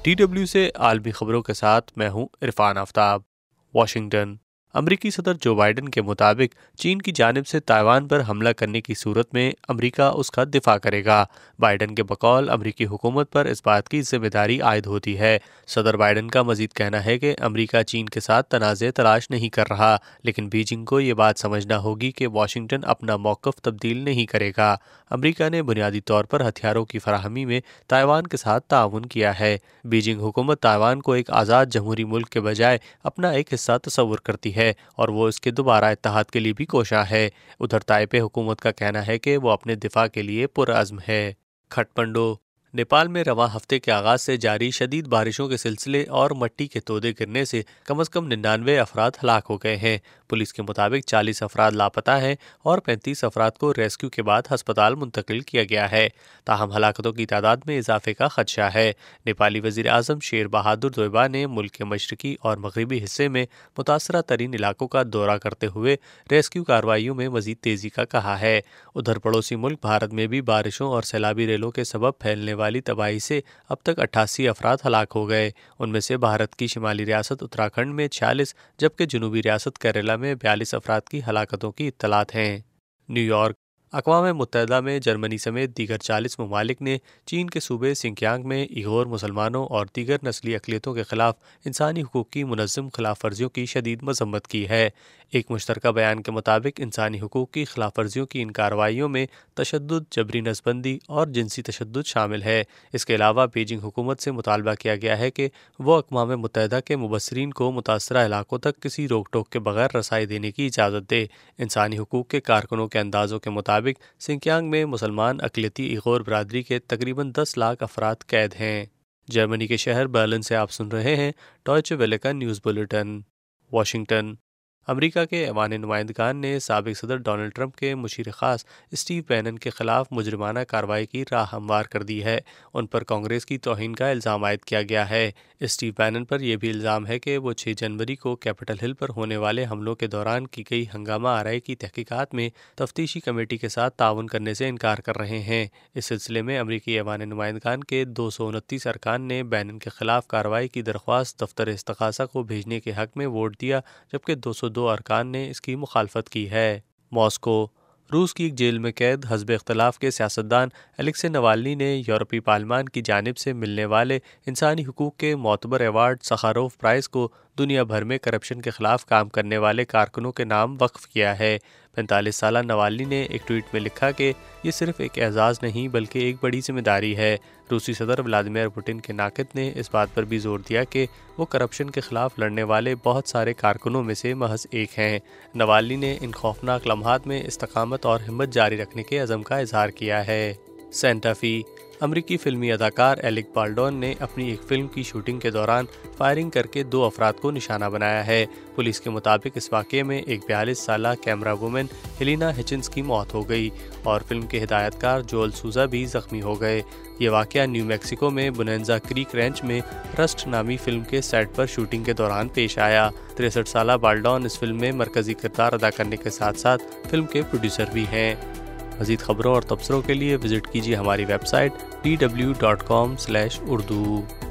DW سے عالمی خبروں کے ساتھ میں ہوں عرفان آفتاب۔ واشنگٹن۔ امریکی صدر جو بائیڈن کے مطابق چین کی جانب سے تائیوان پر حملہ کرنے کی صورت میں امریکہ اس کا دفاع کرے گا۔ بائیڈن کے بقول امریکی حکومت پر اس بات کی ذمہ داری عائد ہوتی ہے۔ صدر بائیڈن کا مزید کہنا ہے کہ امریکہ چین کے ساتھ تنازع تلاش نہیں کر رہا، لیکن بیجنگ کو یہ بات سمجھنا ہوگی کہ واشنگٹن اپنا موقف تبدیل نہیں کرے گا۔ امریکہ نے بنیادی طور پر ہتھیاروں کی فراہمی میں تائیوان کے ساتھ تعاون کیا ہے۔ بیجنگ حکومت تائیوان کو ایک آزاد جمہوری ملک کے بجائے اپنا ایک حصہ تصور کرتی ہے اور وہ اس کے دوبارہ اتحاد کے لیے بھی کوشاں ہے۔ ادھر تائپے حکومت کا کہنا ہے کہ وہ اپنے دفاع کے لیے پرعزم ہے۔ کھٹمنڈو۔ نیپال میں رواں ہفتے کے آغاز سے جاری شدید بارشوں کے سلسلے اور مٹی کے تودے گرنے سے کم از کم 99 افراد ہلاک ہو گئے ہیں۔ پولیس کے مطابق 40 افراد لاپتہ ہیں اور 35 افراد کو ریسکیو کے بعد ہسپتال منتقل کیا گیا ہے۔ تاہم ہلاکتوں کی تعداد میں اضافے کا خدشہ ہے۔ نیپالی وزیر اعظم شیر بہادر دیوبا نے ملک کے مشرقی اور مغربی حصے میں متاثرہ ترین علاقوں کا دورہ کرتے ہوئے ریسکیو کارروائیوں میں مزید تیزی کا کہا ہے۔ ادھر پڑوسی ملک بھارت میں بھی بارشوں اور سیلابی ریلوں کے سبب پھیلنے والی تباہی سے اب تک 88 افراد ہلاک ہو گئے۔ ان میں سے بھارت کی شمالی ریاست اتراکھنڈ میں 46 جبکہ جنوبی ریاست کیرالہ میں 42 افراد کی ہلاکتوں کی اطلاعات ہیں۔ New York. اقوام متحدہ میں جرمنی سمیت دیگر 40 ممالک نے چین کے صوبے سنکیانگ میں ایغور مسلمانوں اور دیگر نسلی اقلیتوں کے خلاف انسانی حقوق کی منظم خلاف ورزیوں کی شدید مذمت کی ہے۔ ایک مشترکہ بیان کے مطابق انسانی حقوق کی خلاف ورزیوں کی ان کارروائیوں میں تشدد، جبری نسبندی اور جنسی تشدد شامل ہے۔ اس کے علاوہ بیجنگ حکومت سے مطالبہ کیا گیا ہے کہ وہ اقوام متحدہ کے مبصرین کو متاثرہ علاقوں تک کسی روک ٹوک کے بغیر رسائی دینے کی اجازت دے۔ انسانی حقوق کے کارکنوں کے اندازوں کے مطابق سنکیانگ میں مسلمان اقلیتی ایغور برادری کے تقریباً 10 لاکھ افراد قید ہیں۔ جرمنی کے شہر برلن سے آپ سن رہے ہیں ڈوئچے ویلے کا نیوز بلیٹن۔ واشنگٹن۔ امریکہ کے ایوان نمائندگان نے سابق صدر ڈونلڈ ٹرمپ کے مشیر خاص اسٹیو بینن کے خلاف مجرمانہ کارروائی کی راہ ہموار کر دی ہے۔ ان پر کانگریس کی توہین کا الزام عائد کیا گیا ہے۔ اسٹیو بینن پر یہ بھی الزام ہے کہ وہ 6 جنوری کو کیپٹل ہل پر ہونے والے حملوں کے دوران کی گئی ہنگامہ آرائی کی تحقیقات میں تفتیشی کمیٹی کے ساتھ تعاون کرنے سے انکار کر رہے ہیں۔ اس سلسلے میں امریکی ایوان نمائندگان کے 229 ارکان نے بینن کے خلاف کارروائی کی درخواست دفتر استغاثہ کو بھیجنے کے حق میں ووٹ دیا، جبکہ 202 ارکان نے اس کی مخالفت کی ہے۔ ماسکو۔ روس کی ایک جیل میں قید حزب اختلاف کے سیاستدان الیکسی نوالنی نے یورپی پارلیمان کی جانب سے ملنے والے انسانی حقوق کے معتبر ایوارڈ سخاروف پرائز کو دنیا بھر میں کرپشن کے خلاف کام کرنے والے کارکنوں کے نام وقف کیا ہے۔ 45 سالہ نوالنی نے ایک ٹویٹ میں لکھا کہ یہ صرف ایک اعزاز نہیں بلکہ ایک بڑی ذمہ داری ہے۔ روسی صدر ولادیمیر پوٹن کے ناقد نے اس بات پر بھی زور دیا کہ وہ کرپشن کے خلاف لڑنے والے بہت سارے کارکنوں میں سے محض ایک ہیں۔ نوالنی نے ان خوفناک لمحات میں استقامت اور ہمت جاری رکھنے کے عزم کا اظہار کیا ہے۔ سینٹا فی۔ امریکی فلمی اداکار ایلک بالڈون نے اپنی ایک فلم کی شوٹنگ کے دوران فائرنگ کر کے 2 افراد کو نشانہ بنایا ہے۔ پولیس کے مطابق اس واقعے میں ایک 42 سالہ کیمرہ وومن ہیلینا ہچنس کی موت ہو گئی اور فلم کے ہدایت کار جوئل سوزا بھی زخمی ہو گئے۔ یہ واقعہ نیو میکسیکو میں بونینزا کریک رینچ میں رسٹ نامی فلم کے سیٹ پر شوٹنگ کے دوران پیش آیا۔ 63 سالہ بالڈون اس فلم میں مرکزی کردار ادا کرنے کے ساتھ ساتھ فلم کے پروڈیوسر بھی ہیں۔ مزید خبروں اور تبصروں کے لیے وزٹ کیجیے ہماری ویب سائٹ dw.com/urdu۔